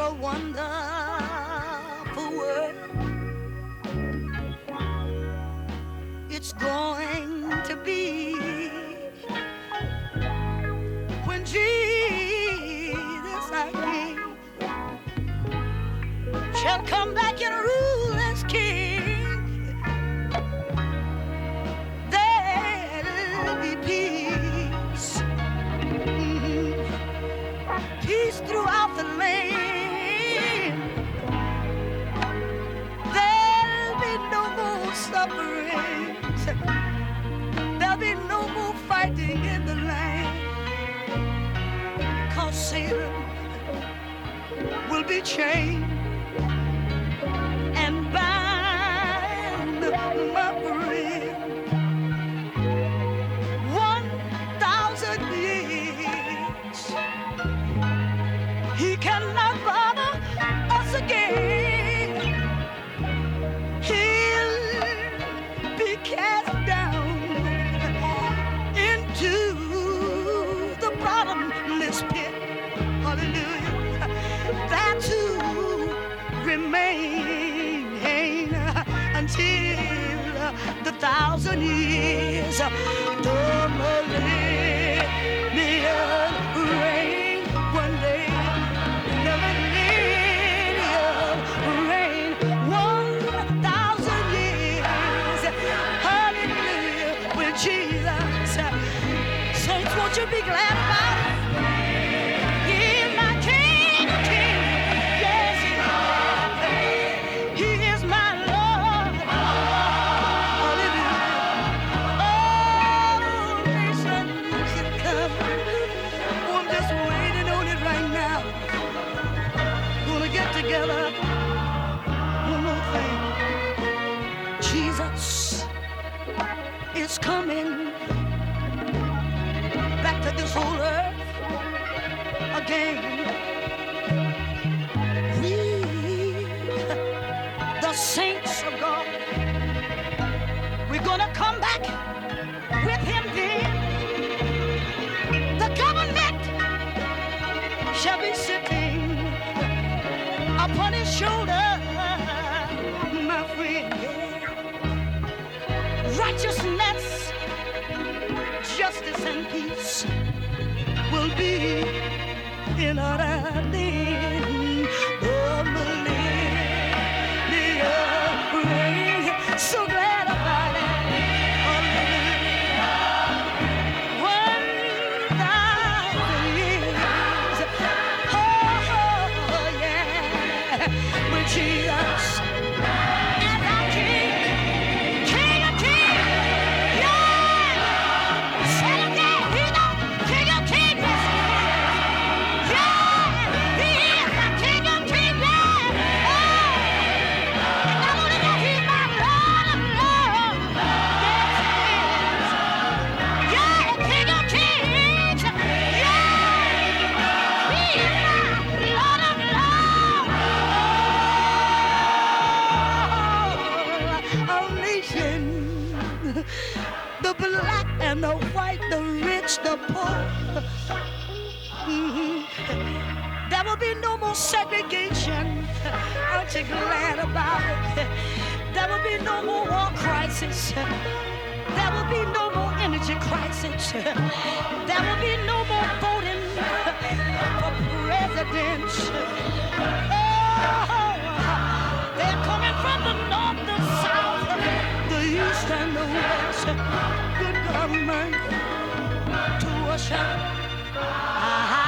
a wonderful world it's going to be when Jesus our King shall come back and rule as King. There'll be peace, peace throughout the land. There'll be no more suffering. There'll be no more fighting in the land. Cause Satan will be chained and bind my friend. 1,000 years he cannot bother us again. He'll be cast down into the bottomless pit. Hallelujah. That too remain until the 1,000 years. The millennium reign one day. The millennium reign 1,000 years. Hallelujah. With Jesus. Saints, won't you be glad about it? He is my King of kings. Yes, he is my Lord. Hallelujah. All nations should come. Oh, I'm just waiting on it right now. Gonna get together. One more thing. Jesus is coming back to this whole earth again. We, the saints of God, we're gonna come back with him then. The government shall be sitting upon his shoulder, my friend. Righteousness, justice, and peace will be in our land. The millennium reign. So glad about it. Hallelujah. 1,000 years. Oh, yeah. With Jesus as our King, King of kings. Yeah. Say it again. He's the King of kings. Yeah. He is the King of kings. Yeah. Oh. And not only that, he's my Lord of lords. Yes, he is. Yeah. King of kings. Yeah. He is my Lord of lords. Our nation, the black and the white, the rich, the poor. Mhm. There will be no more segregation. Aren't you glad about it? There will be no more war crisis. There will be no more energy crisis. There will be no more voting for presidents. Oh, they're coming from the north, the south, the east, and the west. Good government to usher.